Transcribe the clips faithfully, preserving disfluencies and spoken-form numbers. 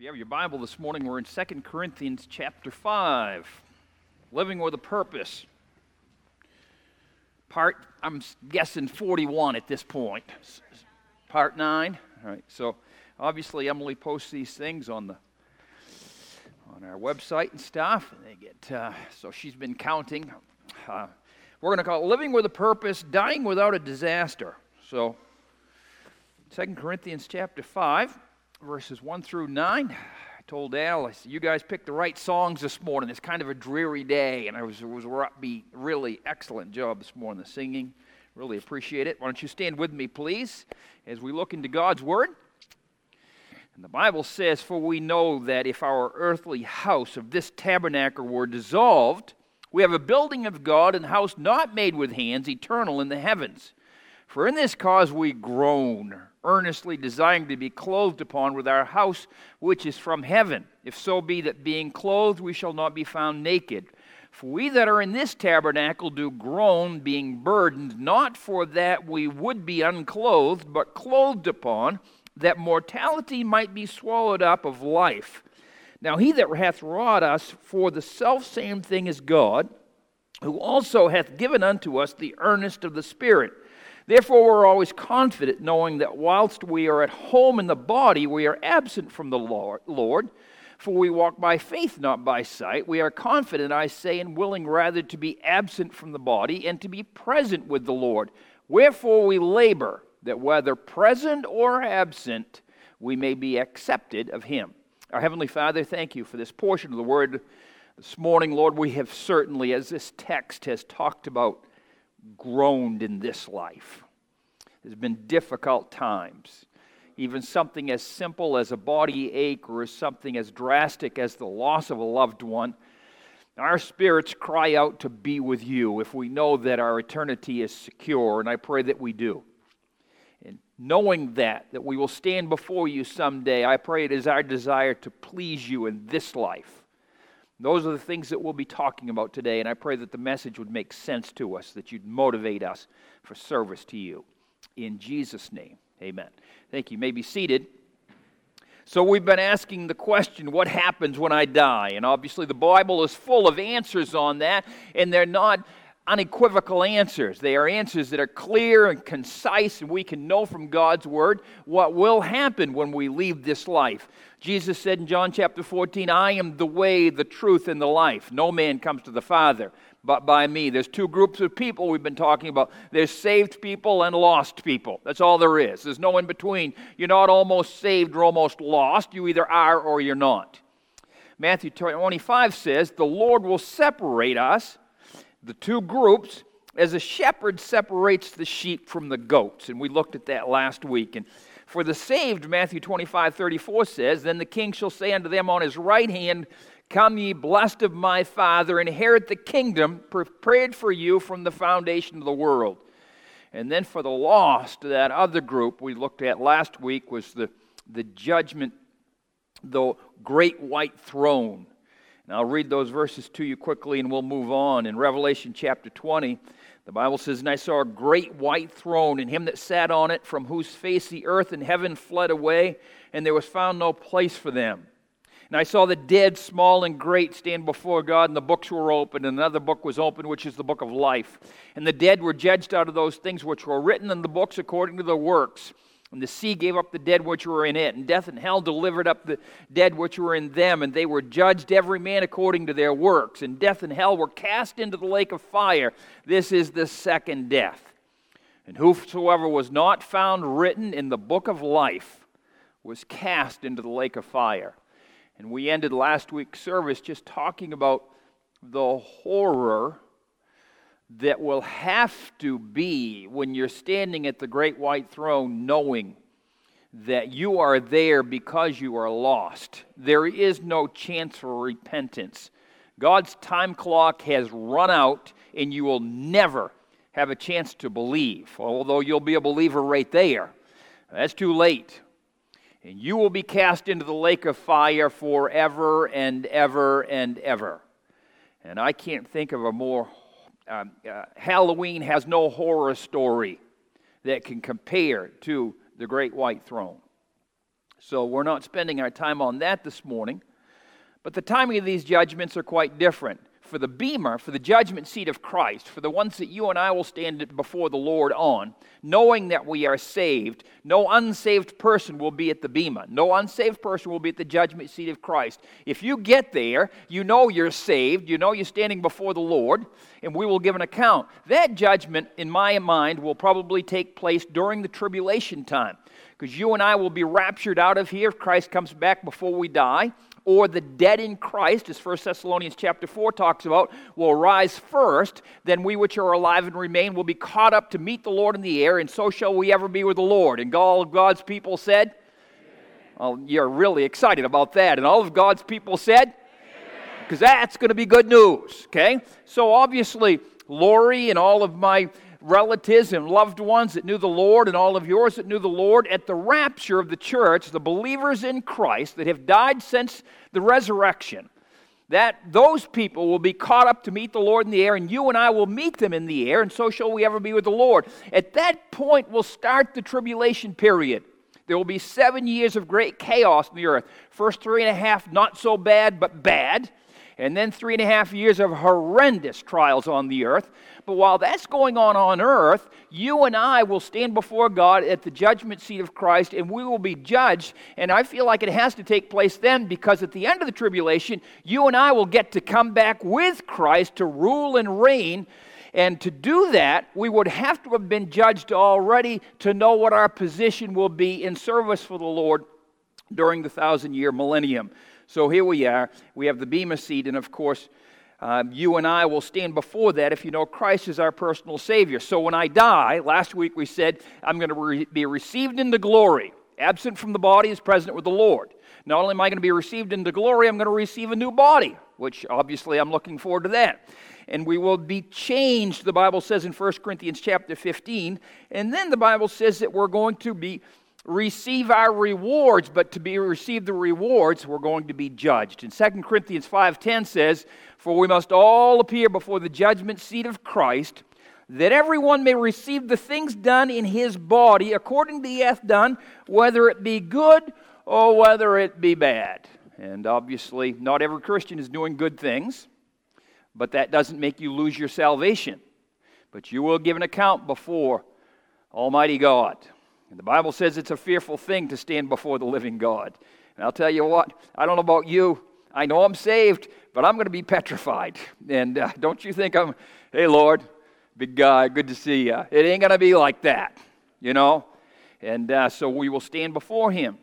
you have your Bible this morning, we're in Second Corinthians chapter five, Living with a Purpose. Part, I'm guessing forty-one at this point. Part nine. All right, so obviously Emily posts these things on the on our website and stuff, and they get, uh, so she's been counting. Uh, we're going to call it Living with a Purpose, Dying Without a Disaster. So, Second Corinthians chapter five. Verses one through nine. I told Al, I said, you guys picked the right songs this morning. It's kind of a dreary day, and I was, it was upbeat. Really excellent job this morning, the singing. Really appreciate it. Why don't you stand with me, please, as we look into God's Word. And the Bible says, for we know that if our earthly house of this tabernacle were dissolved, we have a building of God, and house not made with hands, eternal in the heavens. For in this cause we groan, earnestly desiring to be clothed upon with our house which is from heaven, if so be that being clothed we shall not be found naked. For we that are in this tabernacle do groan, being burdened, not for that we would be unclothed, but clothed upon, that mortality might be swallowed up of life. Now he that hath wrought us for the selfsame thing is God, who also hath given unto us the earnest of the Spirit. Therefore we're always confident, knowing that whilst we are at home in the body, we are absent from the Lord. For we walk by faith, not by sight. We are confident, I say, and willing rather to be absent from the body and to be present with the Lord. Wherefore we labor, that whether present or absent, we may be accepted of Him. Our Heavenly Father, thank you for this portion of the Word this morning. Lord, we have certainly, as this text has talked about, groaned in this life. There's been difficult times. Even something as simple as a body ache or something as drastic as the loss of a loved one. Our spirits cry out to be with you if we know that our eternity is secure, and I pray that we do. And knowing that, that we will stand before you someday, I pray it is our desire to please you in this life. Those are the things that we'll be talking about today, and I pray that the message would make sense to us, that you'd motivate us for service to you. In Jesus' name, amen. Thank you. You may be seated. So we've been asking the question, what happens when I die? And obviously the Bible is full of answers on that, and they're not unequivocal answers. They are answers that are clear and concise, and we can know from God's Word what will happen when we leave this life. Jesus said in John chapter fourteen, I am the way, the truth, and the life. No man comes to the Father but by me. There's two groups of people we've been talking about. There's saved people and lost people. That's all there is. There's no in between. You're not almost saved or almost lost. You either are or you're not. Matthew twenty-five says, the Lord will separate us, the two groups, as a shepherd separates the sheep from the goats. And we looked at that last week. And for the saved, Matthew twenty-five thirty-four says, then the king shall say unto them on his right hand, come ye blessed of my Father, inherit the kingdom prepared for you from the foundation of the world. And then for the lost, that other group we looked at last week was the, the judgment, the great white throne. And I'll read those verses to you quickly and we'll move on. In Revelation chapter twenty, the Bible says, and I saw a great white throne, and him that sat on it, from whose face the earth and heaven fled away, and there was found no place for them. And I saw the dead, small and great, stand before God, and the books were opened, and another book was opened, which is the book of life. And the dead were judged out of those things which were written in the books according to their works. And the sea gave up the dead which were in it, and death and hell delivered up the dead which were in them, and they were judged every man according to their works. And death and hell were cast into the lake of fire. This is the second death. And whosoever was not found written in the book of life was cast into the lake of fire. And we ended last week's service just talking about the horror that will have to be when you're standing at the great white throne knowing that you are there because you are lost. There is no chance for repentance. God's time clock has run out and you will never have a chance to believe, although you'll be a believer right there. That's too late. And you will be cast into the lake of fire forever and ever and ever. And I can't think of a more Um, uh, Halloween has no horror story that can compare to the great white throne. So we're not spending our time on that this morning. But the timing of these judgments are quite different. For the bema, for the judgment seat of Christ, for the ones that you and I will stand before the Lord on, knowing that we are saved, no unsaved person will be at the bema. No unsaved person will be at the judgment seat of Christ. If you get there, you know you're saved, you know you're standing before the Lord, and we will give an account. That judgment, in my mind, will probably take place during the tribulation time, because you and I will be raptured out of here if Christ comes back before we die. Or the dead in Christ, as First Thessalonians chapter four talks about, will rise first. Then we which are alive and remain will be caught up to meet the Lord in the air, and so shall we ever be with the Lord. And all of God's people said, well, you're really excited about that. And all of God's people said, because that's going to be good news, okay? So obviously, Lori and all of my relatives and loved ones that knew the Lord, and all of yours that knew the Lord, at the rapture of the church, the believers in Christ that have died since the resurrection, that those people will be caught up to meet the Lord in the air, and you and I will meet them in the air, and so shall we ever be with the Lord. At that point will start the tribulation period. There will be seven years of great chaos in the earth. First three and a half, not so bad, but bad. And then three and a half years of horrendous trials on the earth. But while that's going on on earth, you and I will stand before God at the judgment seat of Christ, and we will be judged. And I feel like it has to take place then, because at the end of the tribulation, you and I will get to come back with Christ to rule and reign. And to do that, we would have to have been judged already to know what our position will be in service for the Lord during the thousand-year millennium. So here we are. We have the bema seat, and of course, um, you and I will stand before that if you know Christ is our personal Savior. So when I die, last week we said, I'm going to re- be received into glory. Absent from the body is present with the Lord. Not only am I going to be received into glory, I'm going to receive a new body, which obviously I'm looking forward to that. And we will be changed, the Bible says in First Corinthians chapter fifteen. And then the Bible says that we're going to be receive our rewards, but to be receive the rewards, we're going to be judged. And Second Corinthians five ten says, for we must all appear before the judgment seat of Christ, that everyone may receive the things done in his body according to he hath done, whether it be good or whether it be bad. And obviously, not every Christian is doing good things, but that doesn't make you lose your salvation. But you will give an account before Almighty God. And the Bible says it's a fearful thing to stand before the living God. And I'll tell you what, I don't know about you. I know I'm saved, but I'm going to be petrified. And uh, don't you think I'm, hey, Lord, big guy, good to see you. It ain't going to be like that, you know. And uh, so we will stand before Him.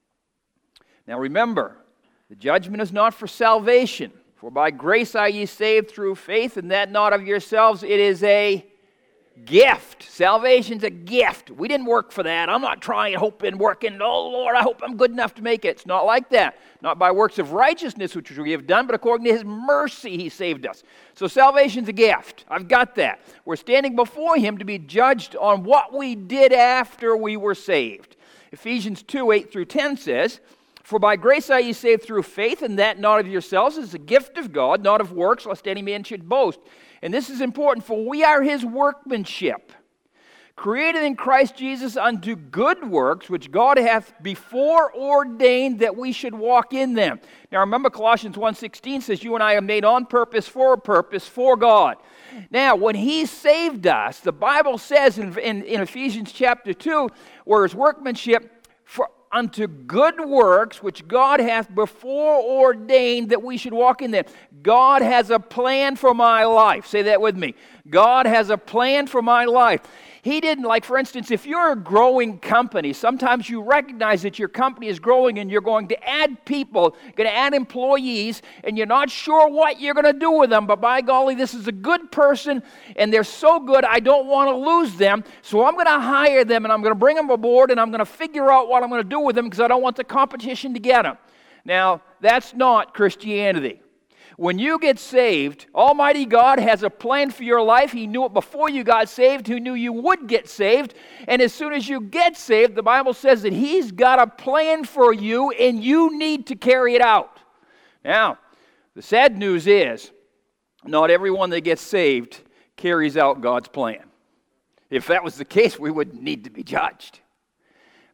Now remember, the judgment is not for salvation. For by grace are ye saved through faith, and that not of yourselves. It is a gift. Salvation's a gift. We didn't work for that. I'm not trying, hoping, working. Oh, Lord, I hope I'm good enough to make it. It's not like that. Not by works of righteousness, which we have done, but according to His mercy, He saved us. So salvation's a gift. I've got that. We're standing before Him to be judged on what we did after we were saved. Ephesians two, eight through ten says, for by grace are ye saved through faith, and that not of yourselves is a gift of God, not of works, lest any man should boast. And this is important, for we are His workmanship, created in Christ Jesus unto good works, which God hath before ordained that we should walk in them. Now remember, Colossians one sixteen says, you and I are made on purpose, for a purpose, for God. Now, when He saved us, the Bible says in, in, in Ephesians chapter two, where His workmanship, for unto good works, which God hath before ordained that we should walk in them. God has a plan for my life. Say that with me. God has a plan for my life. He didn't, like for instance, if you're a growing company, sometimes you recognize that your company is growing and you're going to add people, going to add employees, and you're not sure what you're going to do with them, but by golly, this is a good person, and they're so good, I don't want to lose them, so I'm going to hire them, and I'm going to bring them aboard, and I'm going to figure out what I'm going to do with them because I don't want the competition to get them. Now, that's not Christianity. When you get saved, Almighty God has a plan for your life. He knew it before you got saved. He knew you would get saved. And as soon as you get saved, the Bible says that He's got a plan for you, and you need to carry it out. Now, the sad news is, not everyone that gets saved carries out God's plan. If that was the case, we wouldn't need to be judged.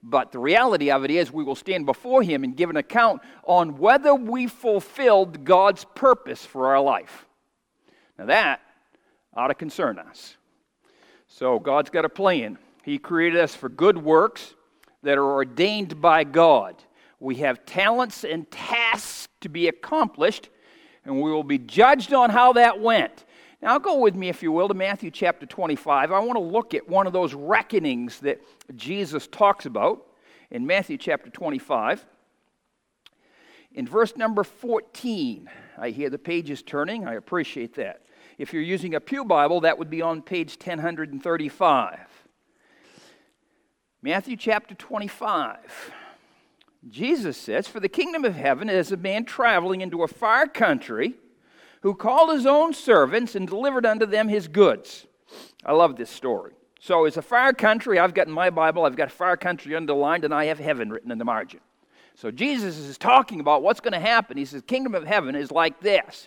But the reality of it is we will stand before him and give an account on whether we fulfilled God's purpose for our life. Now that ought to concern us. So God's got a plan. He created us for good works that are ordained by God. We have talents and tasks to be accomplished, and we will be judged on how that went. Now, go with me, if you will, to Matthew chapter twenty-five. I want to look at one of those reckonings that Jesus talks about in Matthew chapter twenty-five. In verse number fourteen, I hear the pages turning. I appreciate that. If you're using a pew Bible, that would be on page ten thirty-five. Matthew chapter twenty-five. Jesus says, "For the kingdom of heaven is a man traveling into a far country, who called his own servants and delivered unto them his goods." I love this story. So it's a far country. I've got in my Bible, I've got far country underlined, and I have heaven written in the margin. So Jesus is talking about what's going to happen. He says, kingdom of heaven is like this.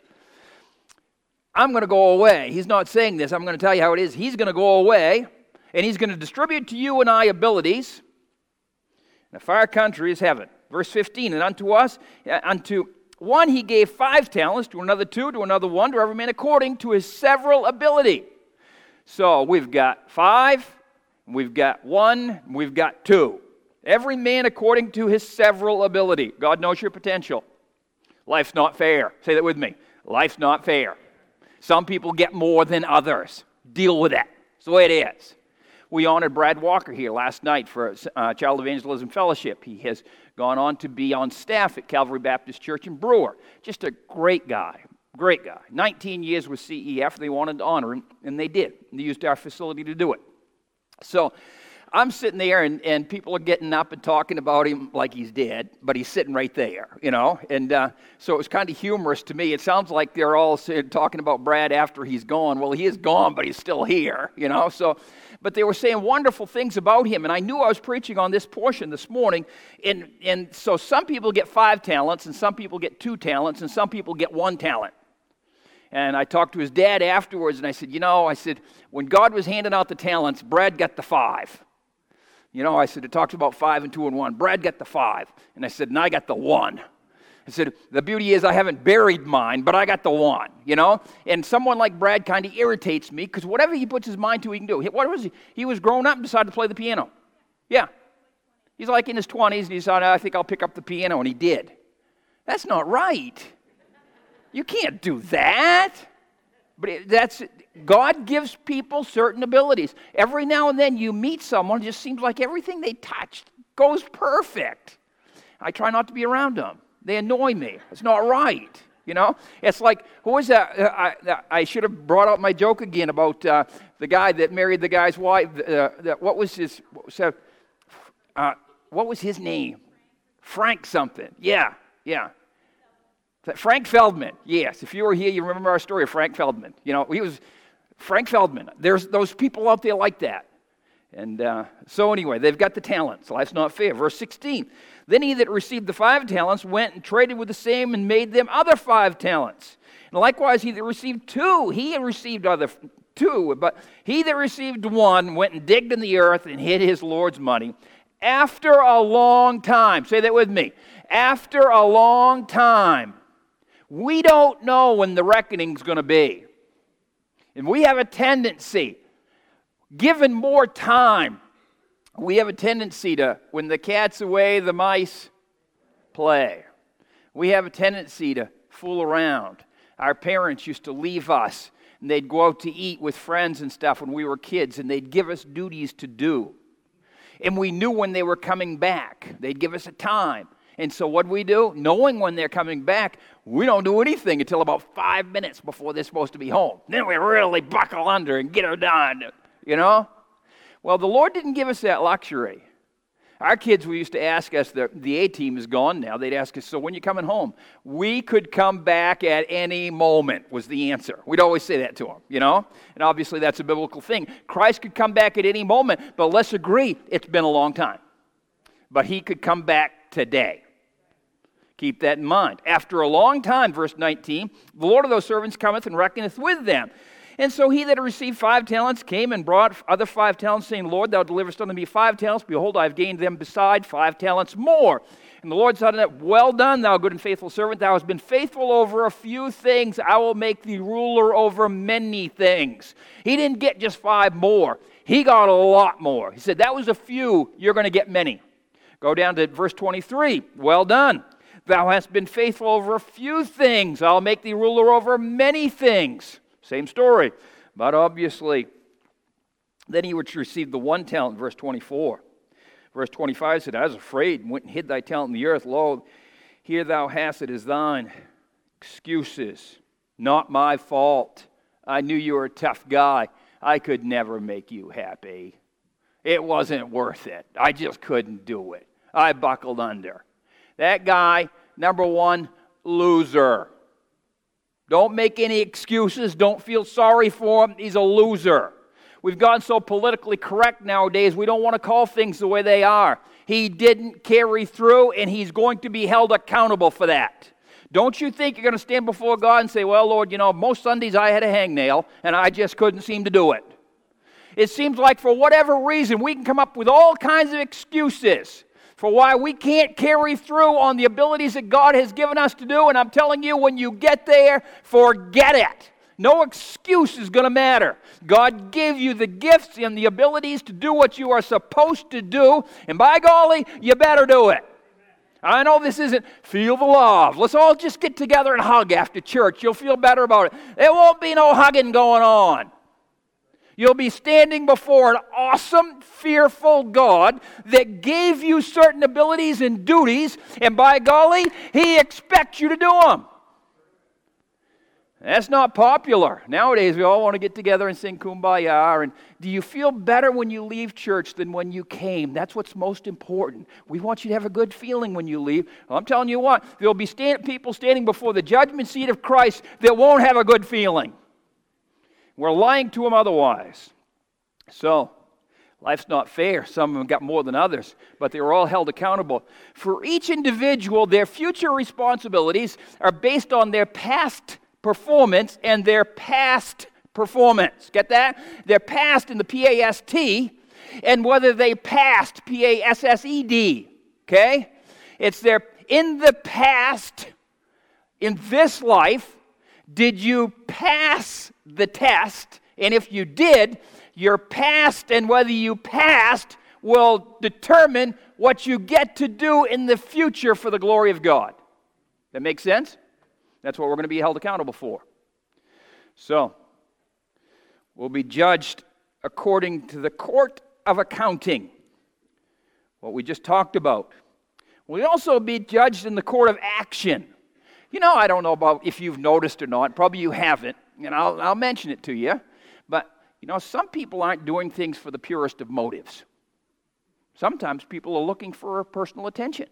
I'm going to go away. He's not saying this. I'm going to tell you how it is. He's going to go away, and he's going to distribute to you and I abilities. And a far country is heaven. Verse fifteen, "And unto us, unto one he gave five talents, to another two, to another one, to every man according to his several ability." So we've got five, we've got one, we've got two. Every man according to his several ability. God knows your potential. Life's not fair. Say that with me. Life's not fair. Some people get more than others. Deal with that. That's the way it is. We honored Brad Walker here last night for uh, Child Evangelism Fellowship. He has gone on to be on staff at Calvary Baptist Church in Brewer. Just a great guy, great guy. nineteen years with C E F. They wanted to honor him, and they did. They used our facility to do it. So I'm sitting there, and, and people are getting up and talking about him like he's dead, but he's sitting right there, you know. And uh, so it was kind of humorous to me. It sounds like they're all talking about Brad after he's gone. Well, he is gone, but he's still here, you know. So, but they were saying wonderful things about him, and I knew I was preaching on this portion this morning. And, and so some people get five talents, and some people get two talents, and some people get one talent. And I talked to his dad afterwards, and I said, you know, I said, when God was handing out the talents, Brad got the five. You know, I said, it talks about five and two and one. Brad got the five. And I said, and I got the one. I said, the beauty is I haven't buried mine, but I got the one, you know? And someone like Brad kind of irritates me because whatever he puts his mind to, he can do. What was he? He was grown up and decided to play the piano. Yeah. He's like in his twenties, and he decided, I think I'll pick up the piano, and he did. That's not right. You can't do that. But it, that's God gives people certain abilities. Every now and then you meet someone, it just seems like everything they touch goes perfect. I try not to be around them. They annoy me. It's not right. You know? It's like, who was that? I, I should have brought out my joke again about uh, the guy that married the guy's wife. Uh, that, what was his, what was, uh, what was his name? Frank something. Yeah, yeah. Frank Feldman, yes. If you were here, you remember our story of Frank Feldman. You know, he was Frank Feldman. There's those people out there like that. And uh, so anyway, they've got the talents. Life's not fair. Verse sixteen. Then he that received the five talents went and traded with the same and made them other five talents. And likewise, he that received two, he had received other two, but he that received one went and digged in the earth and hid his Lord's money. After a long time, say that with me. After a long time. We don't know when the reckoning's going to be. And we have a tendency, given more time, we have a tendency to, when the cat's away, the mice play. We have a tendency to fool around. Our parents used to leave us, and they'd go out to eat with friends and stuff when we were kids, and they'd give us duties to do. And we knew when they were coming back. They'd give us a time. And so what we do, knowing when they're coming back, we don't do anything until about five minutes before they're supposed to be home. Then we really buckle under and get her done, you know? Well, the Lord didn't give us that luxury. Our kids, we used to ask us, the, the A-team is gone now, they'd ask us, so when you coming home? We could come back at any moment was the answer. We'd always say that to them, you know? And obviously that's a biblical thing. Christ could come back at any moment, but let's agree, it's been a long time. But he could come back today. Keep that in mind. After a long time, verse nineteen, the Lord of those servants cometh and reckoneth with them. And so he that had received five talents came and brought other five talents, saying, Lord, thou deliverest unto me five talents. Behold, I have gained them beside five talents more. And the Lord said unto him, Well done, thou good and faithful servant. Thou hast been faithful over a few things. I will make thee ruler over many things. He didn't get just five more. He got a lot more. He said, that was a few. You're going to get many. Go down to verse twenty-three. Well done. Thou hast been faithful over a few things. I'll make thee ruler over many things. Same story. But obviously, then he which received the one talent, verse twenty-four. Verse twenty-five said, I was afraid and went and hid thy talent in the earth. Lo, here thou hast it as thine. Excuses. Not my fault. I knew you were a tough guy. I could never make you happy. It wasn't worth it. I just couldn't do it. I buckled under. That guy, number one, loser. Don't make any excuses. Don't feel sorry for him. He's a loser. We've gotten so politically correct nowadays, we don't want to call things the way they are. He didn't carry through, and he's going to be held accountable for that. Don't you think you're going to stand before God and say, well, Lord, you know, most Sundays I had a hangnail, and I just couldn't seem to do it. It seems like for whatever reason, we can come up with all kinds of excuses for why we can't carry through on the abilities that God has given us to do. And I'm telling you, when you get there, forget it. No excuse is going to matter. God gave you the gifts and the abilities to do what you are supposed to do. And by golly, you better do it. I know this isn't feel the love. Let's all just get together and hug after church. You'll feel better about it. There won't be no hugging going on. You'll be standing before an awesome, fearful God that gave you certain abilities and duties, and by golly, He expects you to do them. That's not popular. Nowadays, we all want to get together and sing Kumbaya. And do you feel better when you leave church than when you came? That's what's most important. We want you to have a good feeling when you leave. Well, I'm telling you what, there'll be stand- people standing before the judgment seat of Christ that won't have a good feeling. We're lying to them otherwise. So, life's not fair. Some of them got more than others, but they were all held accountable. For each individual, their future responsibilities are based on their past performance and their past performance. Get that? Their past in the P A S T, and whether they passed, P A S S E D. Okay? It's their, in the past, in this life, did you pass the test? And if you did, your past and whether you passed will determine what you get to do in the future for the glory of God. That makes sense? That's what we're going to be held accountable for. So, we'll be judged according to the court of accounting, what we just talked about. We'll also be judged in the court of action. You know, I don't know about if you've noticed or not. Probably you haven't, and I'll, I'll mention it to you. But, you know, some people aren't doing things for the purest of motives. Sometimes people are looking for personal attention.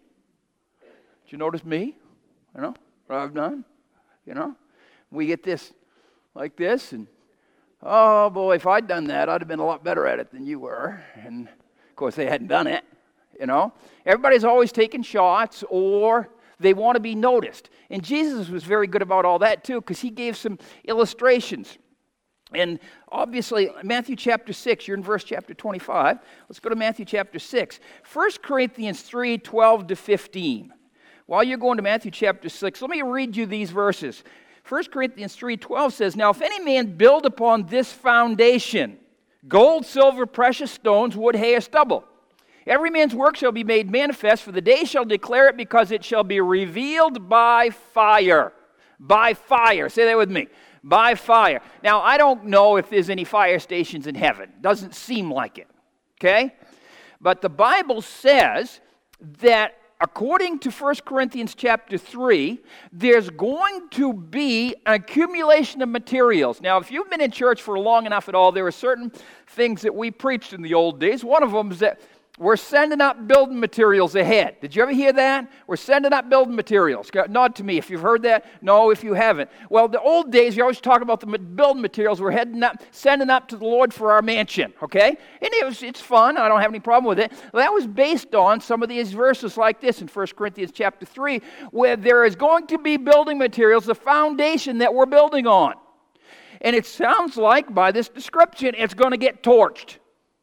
Did you notice me? You know, what I've done? You know, we get this like this, and oh boy, if I'd done that, I'd have been a lot better at it than you were. And of course, they hadn't done it. You know, everybody's always taking shots, or they want to be noticed. And Jesus was very good about all that too, because He gave some illustrations. And obviously, Matthew chapter six, you're in verse chapter twenty-five. Let's go to Matthew chapter six. First Corinthians three, twelve to fifteen. While you're going to Matthew chapter six, let me read you these verses. First Corinthians three, twelve says, Now if any man build upon this foundation, gold, silver, precious stones, wood, hay, or stubble, every man's work shall be made manifest, for the day shall declare it, because it shall be revealed by fire. By fire. Say that with me. By fire. Now, I don't know if there's any fire stations in heaven. Doesn't seem like it. Okay? But the Bible says that according to First Corinthians chapter three, there's going to be an accumulation of materials. Now, if you've been in church for long enough at all, there are certain things that we preached in the old days. One of them is that we're sending up building materials ahead. Did you ever hear that? We're sending up building materials. Nod to me if you've heard that. No, if you haven't. Well, the old days, you always talk about the building materials we're heading up, sending up to the Lord for our mansion, okay? And it was, it's fun. I don't have any problem with it. Well, that was based on some of these verses like this in First Corinthians chapter three, where there is going to be building materials, the foundation that we're building on. And it sounds like, by this description, it's going to get torched.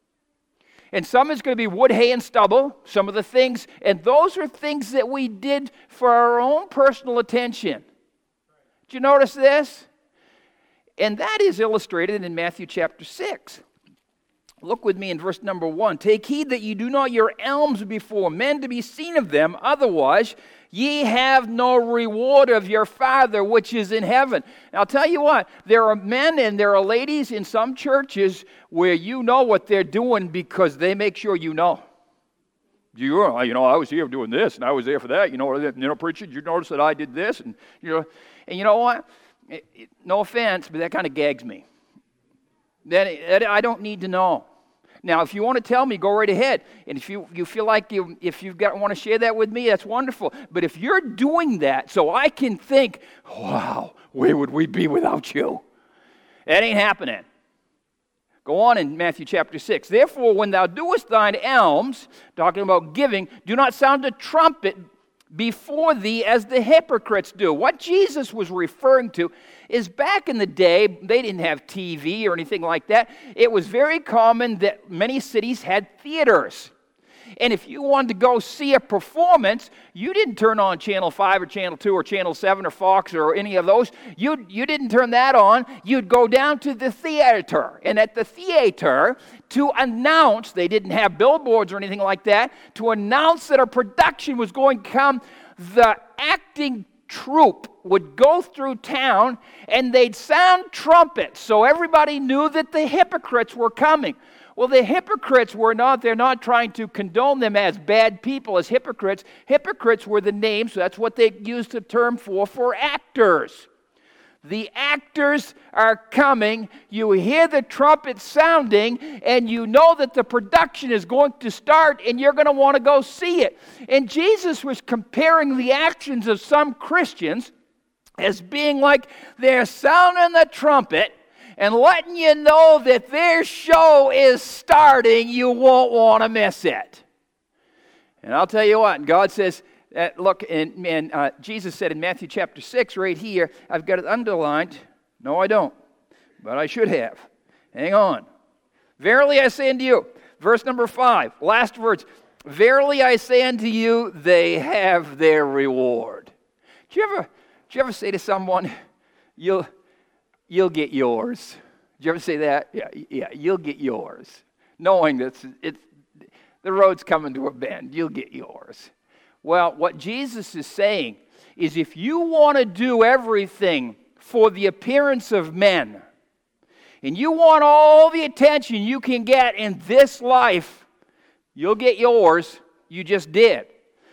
And some is going to be wood, hay, and stubble, some of the things. And those are things that we did for our own personal attention. Did you notice this? And that is illustrated in Matthew chapter six. Look with me in verse number one. Take heed that you do not your alms before men to be seen of them, otherwise ye have no reward of your Father which is in heaven. Now I'll tell you what, there are men and there are ladies in some churches where you know what they're doing because they make sure you know. You, you know, I was here doing this and I was there for that. You know, you know, preacher, did you notice that I did this? And you know, and you know what? It, it, no offense, but that kind of gags me. That, that I don't need to know. Now, if you want to tell me, go right ahead. And if you, you feel like you, if you've got want to share that with me, that's wonderful. But if you're doing that so I can think, wow, where would we be without you? That ain't happening. Go on in Matthew chapter six. Therefore, when thou doest thine alms, talking about giving, do not sound a trumpet before thee as the hypocrites do. What Jesus was referring to is back in the day, they didn't have T V or anything like that. It was very common that many cities had theaters. And if you wanted to go see a performance, you didn't turn on Channel five or Channel two or Channel seven or Fox or any of those. You, you didn't turn that on. You'd go down to the theater. And at the theater, to announce, they didn't have billboards or anything like that, to announce that a production was going to come, the acting troupe would go through town and they'd sound trumpets so everybody knew that the hypocrites were coming. Well, the hypocrites were not, they're not trying to condone them as bad people, as hypocrites. Hypocrites were the name, so that's what they used the term for, for actors. The actors are coming, you hear the trumpet sounding, and you know that the production is going to start, and you're going to want to go see it. And Jesus was comparing the actions of some Christians as being like they're sounding the trumpet, and letting you know that their show is starting, you won't want to miss it. And I'll tell you what, God says, uh, look, and, and uh, Jesus said in Matthew chapter six right here, I've got it underlined. No, I don't, but I should have. Hang on. Verily I say unto you, verse number five, last words, verily I say unto you, they have their reward. Did you ever, did you ever say to someone, you'll... You'll get yours. Did you ever say that? Yeah, yeah, you'll get yours. Knowing that it's, it's, the road's coming to a bend, you'll get yours. Well, what Jesus is saying is if you want to do everything for the appearance of men, and you want all the attention you can get in this life, you'll get yours. You just did.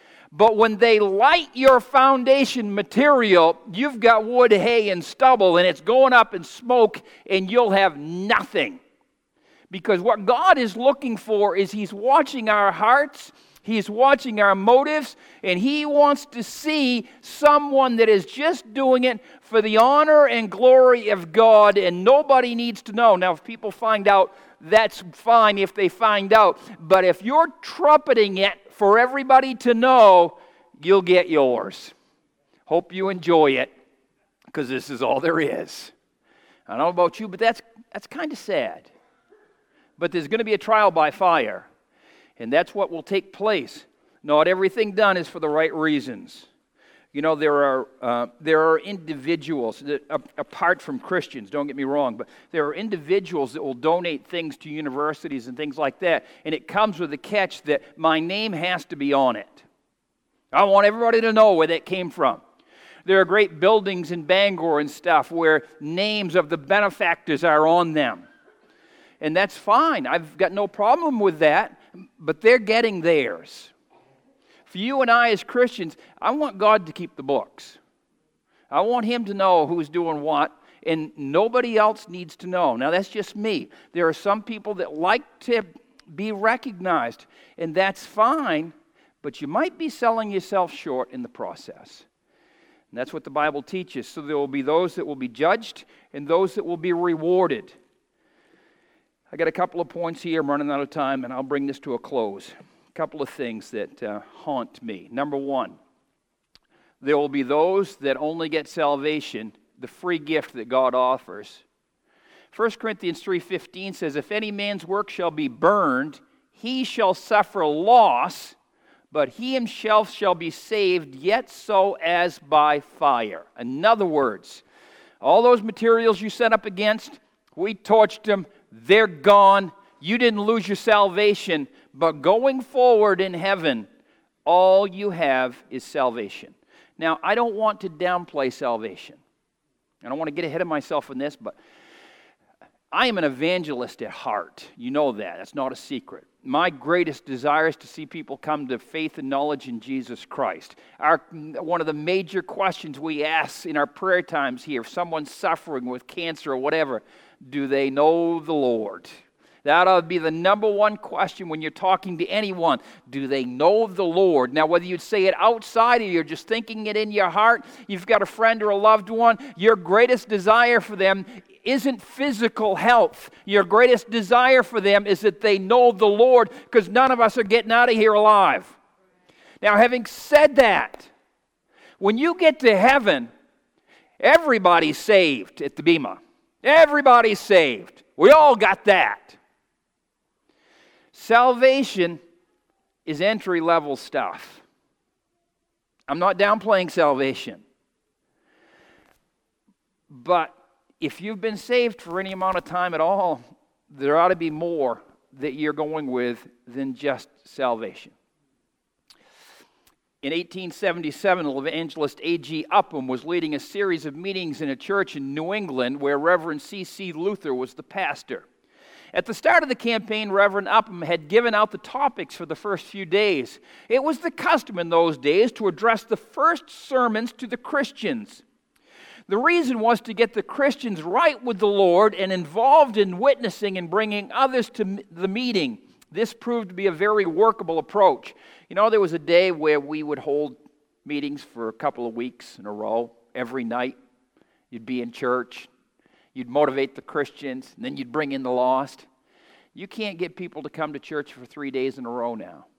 But when they light your foundation material, you've got wood, hay, and stubble, and it's going up in smoke, and you'll have nothing. Because what God is looking for is He's watching our hearts, He's watching our motives, and He wants to see someone that is just doing it for the honor and glory of God, and nobody needs to know. Now, if people find out, that's fine if they find out. But if you're trumpeting it for everybody to know, you'll get yours. Hope you enjoy it, because this is all there is. I don't know about you, but that's that's kind of sad. But there's going to be a trial by fire, and that's what will take place. Not everything done is for the right reasons. You know, there are uh, there are individuals, that, uh, apart from Christians, don't get me wrong, but there are individuals that will donate things to universities and things like that, and it comes with the catch that my name has to be on it. I want everybody to know where that came from. There are great buildings in Bangor and stuff where names of the benefactors are on them. And that's fine. I've got no problem with that, but they're getting theirs. For you and I as Christians, I want God to keep the books. I want Him to know who's doing what, and nobody else needs to know. Now, that's just me. There are some people that like to be recognized, and that's fine, but you might be selling yourself short in the process. And that's what the Bible teaches. So there will be those that will be judged and those that will be rewarded. I got a couple of points here. I'm running out of time, and I'll bring this to a close. Couple of things that uh, haunt me. Number one, there will be those that only get salvation, the free gift that God offers, First Corinthians three fifteen says, if any man's work shall be burned, he shall suffer loss, but he himself shall be saved, yet so as by fire. In other words, all those materials you set up against, we torched them, they're gone. You didn't lose your salvation, but going forward in heaven, all you have is salvation. Now, I don't want to downplay salvation. I don't want to get ahead of myself in this, but I am an evangelist at heart. You know that. That's not a secret. My greatest desire is to see people come to faith and knowledge in Jesus Christ. Our, one of the major questions we ask in our prayer times here, if someone's suffering with cancer or whatever, do they know the Lord? That ought to be the number one question when you're talking to anyone. Do they know the Lord? Now, whether you'd say it outside or you're just thinking it in your heart, you've got a friend or a loved one, your greatest desire for them isn't physical health. Your greatest desire for them is that they know the Lord, because none of us are getting out of here alive. Now, having said that, when you get to heaven, everybody's saved at the Bema. Everybody's saved. We all got that. Salvation is entry-level stuff. I'm not downplaying salvation. But if you've been saved for any amount of time at all, there ought to be more that you're going with than just salvation. In eighteen seventy-seven, evangelist A G Upham was leading a series of meetings in a church in New England where Reverend C C Luther was the pastor. At the start of the campaign, Reverend Upham had given out the topics for the first few days. It was the custom in those days to address the first sermons to the Christians. The reason was to get the Christians right with the Lord and involved in witnessing and bringing others to the meeting. This proved to be a very workable approach. You know, there was a day where we would hold meetings for a couple of weeks in a row, every night. You'd be in church. You'd motivate the Christians, and then you'd bring in the lost. You can't get people to come to church for three days in a row now.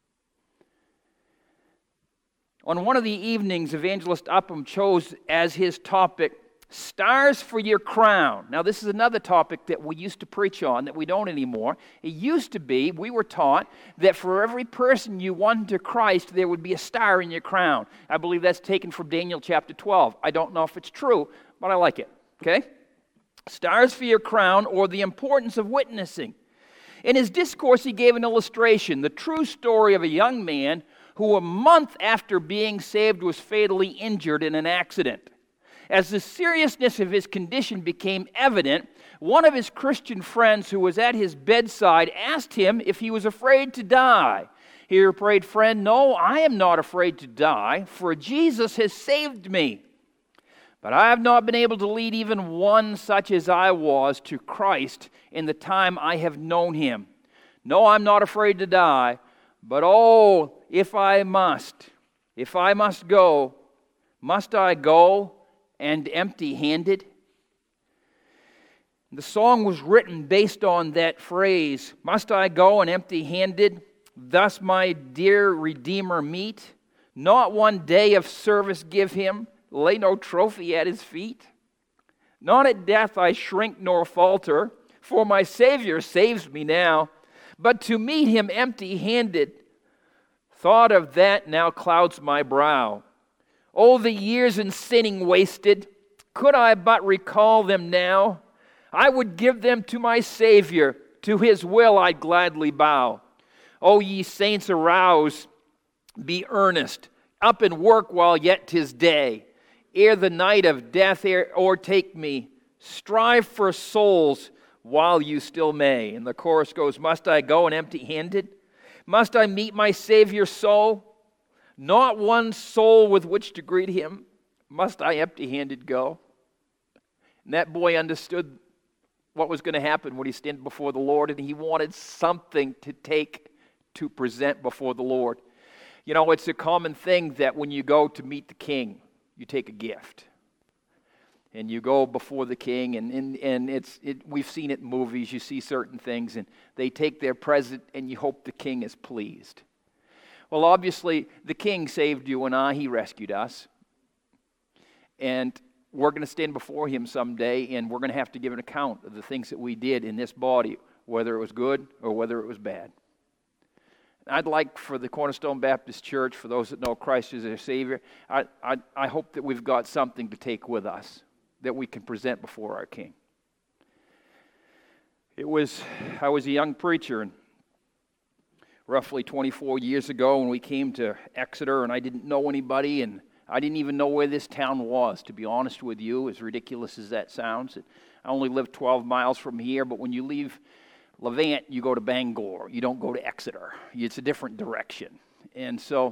On one of the evenings, Evangelist Upham chose as his topic, Stars for Your Crown. Now, this is another topic that we used to preach on that we don't anymore. It used to be, we were taught, that for every person you won to Christ, there would be a star in your crown. I believe that's taken from Daniel chapter twelve. I don't know if it's true, but I like it. Okay? Stars for Your Crown, or the importance of witnessing. In his discourse, he gave an illustration, the true story of a young man who a month after being saved was fatally injured in an accident. As the seriousness of his condition became evident, one of his Christian friends who was at his bedside asked him if he was afraid to die. He replied, "Friend, no, I am not afraid to die, for Jesus has saved me. But I have not been able to lead even one such as I was to Christ in the time I have known him. No, I'm not afraid to die, but oh, if I must, if I must go, must I go and empty-handed?" The song was written based on that phrase, must I go and empty-handed, thus my dear Redeemer meet? Not one day of service give him, lay no trophy at his feet? Not at death I shrink nor falter, for my Savior saves me now. But to meet him empty-handed, thought of that now clouds my brow. Oh, the years in sinning wasted, could I but recall them now, I would give them to my Savior, to his will I'd gladly bow. O ye saints, arouse, be earnest, up and work while yet 'tis day, ere the night of death o'ertake me, strive for souls while you still may. And the chorus goes, must I go and empty-handed? Must I meet my Savior so? Not one soul with which to greet him, must I empty-handed go? And that boy understood what was going to happen when he stood before the Lord, and he wanted something to take to present before the Lord. You know, it's a common thing that when you go to meet the king, you take a gift. And you go before the king, and, and, and it's it, we've seen it in movies. You see certain things, and they take their present, and you hope the king is pleased. Well, obviously, the king saved you and I. He rescued us. And we're going to stand before him someday, and we're going to have to give an account of the things that we did in this body, whether it was good or whether it was bad. I'd like for the Cornerstone Baptist Church, for those that know Christ as their Savior, I, I, I hope that we've got something to take with us that we can present before our King. It was, I was a young preacher, and roughly twenty-four years ago when we came to Exeter, and I didn't know anybody, and I didn't even know where this town was, to be honest with you, as ridiculous as that sounds. I only live twelve miles from here, but when you leave Levant, you go to Bangor. You don't go to Exeter. It's a different direction. And so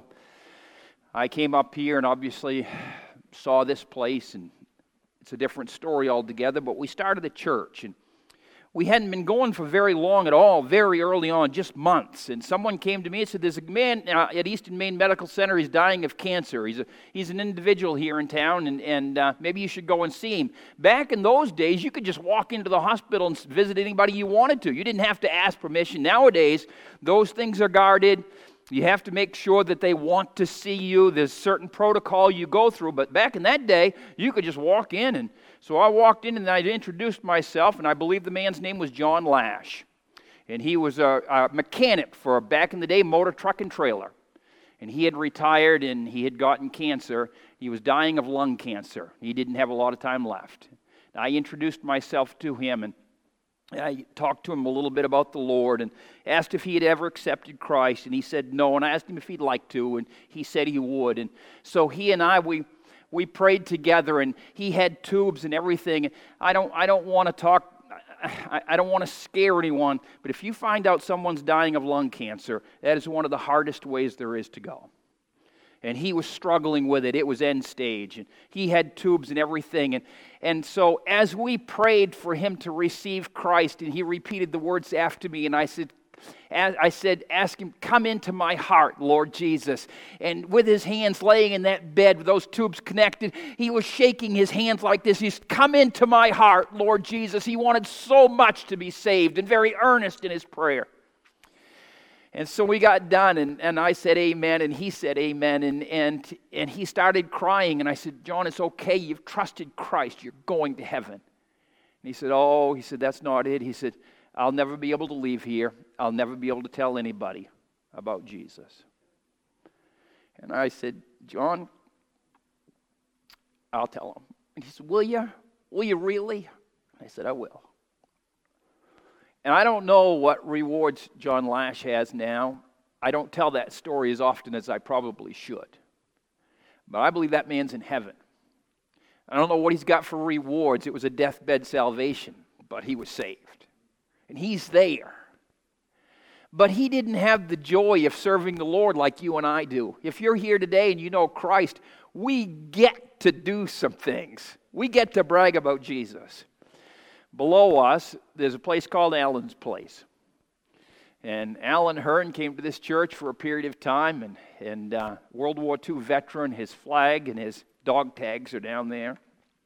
I came up here and obviously saw this place, and it's a different story altogether, but we started a church, and we hadn't been going for very long at all, very early on, just months. And someone came to me and said, there's a man uh, at Eastern Maine Medical Center, he's dying of cancer. He's a, he's an individual here in town, and, and uh, maybe you should go and see him. Back in those days, you could just walk into the hospital and visit anybody you wanted to. You didn't have to ask permission. Nowadays, those things are guarded. You have to make sure that they want to see you. There's certain protocol you go through. But back in that day, you could just walk in. And so I walked in and I introduced myself, and I believe the man's name was John Lash. And he was a, a mechanic for, back in the day, motor truck and trailer. And he had retired and he had gotten cancer. He was dying of lung cancer. He didn't have a lot of time left. I introduced myself to him, and I talked to him a little bit about the Lord and asked if he had ever accepted Christ, and he said no, and I asked him if he'd like to, and he said he would. And so he and I, we we prayed together, and he had tubes and everything. I don't I don't want to talk, I, I don't want to scare anyone, but if you find out someone's dying of lung cancer, that is one of the hardest ways there is to go. And he was struggling with it. It was end stage. And he had tubes and everything. And, and so as we prayed for him to receive Christ, and he repeated the words after me, and I said, I said, ask him, come into my heart, Lord Jesus. And with his hands laying in that bed with those tubes connected, he was shaking his hands like this. He's come into my heart, Lord Jesus. He wanted so much to be saved and very earnest in his prayer. And so we got done, and, and I said amen, and he said amen, and, and, and he started crying, and I said, John, it's okay, you've trusted Christ, you're going to heaven. And he said, oh, he said, that's not it. He said, I'll never be able to leave here. I'll never be able to tell anybody about Jesus. And I said, John, I'll tell him. And he said, will you? Will you really? I said, I will. And I don't know what rewards John Lash has now. I don't tell that story as often as I probably should. But I believe that man's in heaven. I don't know what he's got for rewards. It was a deathbed salvation, but he was saved. And he's there. But he didn't have the joy of serving the Lord like you and I do. If you're here today and you know Christ, we get to do some things. We get to brag about Jesus. Below us, there's a place called Allen's Place. And Alan Hearn came to this church for a period of time, and, and uh, World War Two veteran, his flag and his dog tags are down there.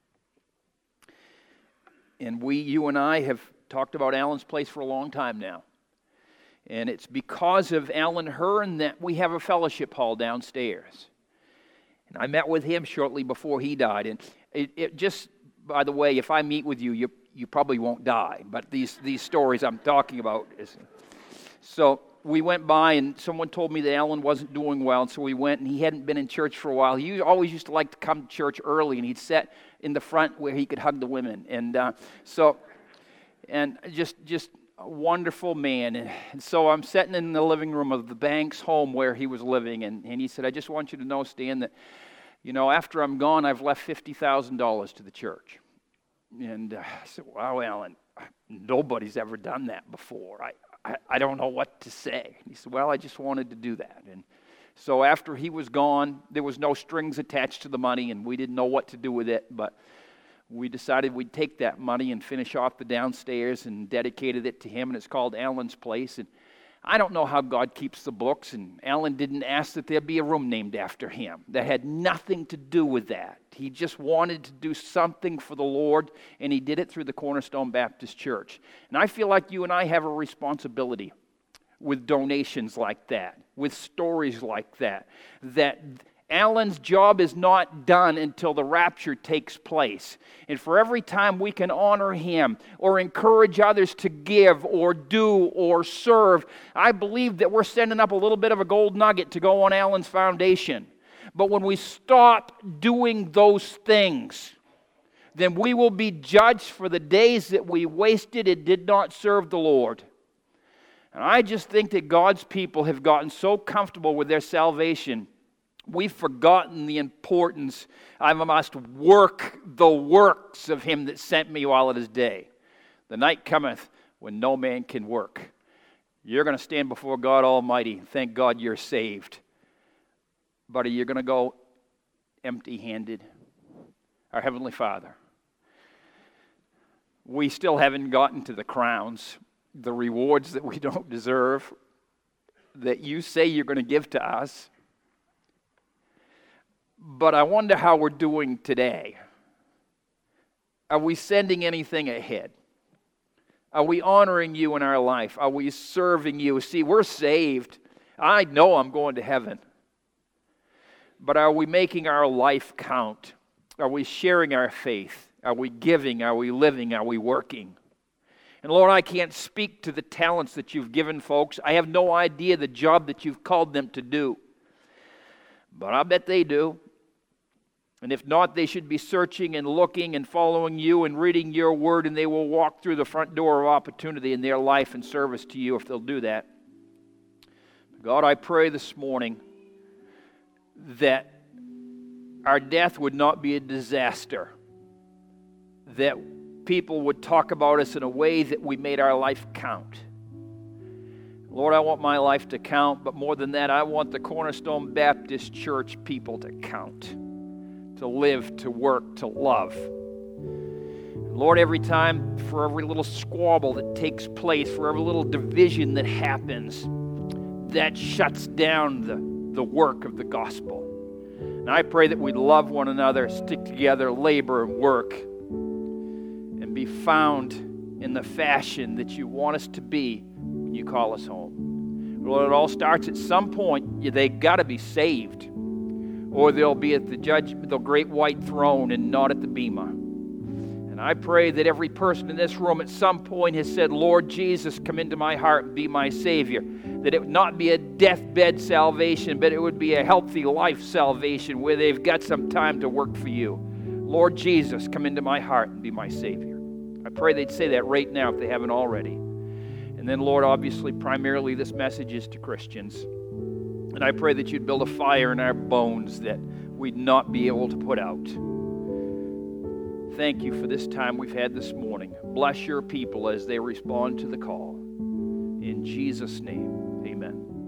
And we, you and I, have talked about Allen's Place for a long time now. And it's because of Alan Hearn that we have a fellowship hall downstairs. And I met with him shortly before he died. And it, it just, by the way, if I meet with you, you you probably won't die. But these, these stories I'm talking about. Is, so we went by, and someone told me that Alan wasn't doing well. And so we went, and he hadn't been in church for a while. He always used to like to come to church early, and he'd sit in the front where he could hug the women. And uh, so, and just just a wonderful man. And, and so I'm sitting in the living room of the Banks home where he was living. And, and he said, I just want you to know, Stan, that, you know, after I'm gone, I've left fifty thousand dollars to the church. And uh, I said, wow, Alan, nobody's ever done that before. I, I, I don't know what to say. And he said, well, I just wanted to do that. And so after he was gone, there was no strings attached to the money, and we didn't know what to do with it. But we decided we'd take that money and finish off the downstairs and dedicated it to him, and it's called Allen's Place. And I don't know how God keeps the books, and Alan didn't ask that there be a room named after him. That had nothing to do with that. He just wanted to do something for the Lord, and he did it through the Cornerstone Baptist Church. And I feel like you and I have a responsibility with donations like that, with stories like that, that Alan's job is not done until the rapture takes place. And for every time we can honor him or encourage others to give or do or serve, I believe that we're sending up a little bit of a gold nugget to go on Alan's foundation. But when we stop doing those things, then we will be judged for the days that we wasted and did not serve the Lord. And I just think that God's people have gotten so comfortable with their salvation, we've forgotten the importance. I must work the works of him that sent me while it is day. The night cometh when no man can work. You're going to stand before God Almighty. Thank God you're saved. But are you going to go empty-handed? Our Heavenly Father, we still haven't gotten to the crowns, the rewards that we don't deserve, that you say you're going to give to us. But I wonder how we're doing today. Are we sending anything ahead? Are we honoring you in our life? Are we serving you? See, we're saved. I know I'm going to heaven. But are we making our life count? Are we sharing our faith? Are we giving? Are we living? Are we working? And Lord, I can't speak to the talents that you've given folks. I have no idea the job that you've called them to do. But I bet they do. And if not, they should be searching and looking and following you and reading your word, and they will walk through the front door of opportunity in their life and service to you if they'll do that. God, I pray this morning that our death would not be a disaster, that people would talk about us in a way that we made our life count. Lord, I want my life to count, but more than that, I want the Cornerstone Baptist Church people to count, to live, to work, to love. Lord, every time, for every little squabble that takes place, for every little division that happens, that shuts down the, the work of the gospel. And I pray that we'd love one another, stick together, labor and work, and be found in the fashion that you want us to be when you call us home. Lord, it all starts at some point. They got to be saved, or they'll be at the judgment, the great white throne, and not at the bema. And I pray that every person in this room at some point has said, Lord Jesus, come into my heart and be my Savior. That it would not be a deathbed salvation, but it would be a healthy life salvation where they've got some time to work for you. Lord Jesus, come into my heart and be my Savior. I pray they'd say that right now if they haven't already. And then, Lord, obviously, primarily this message is to Christians. And I pray that you'd build a fire in our bones that we'd not be able to put out. Thank you for this time we've had this morning. Bless your people as they respond to the call. In Jesus' name, amen.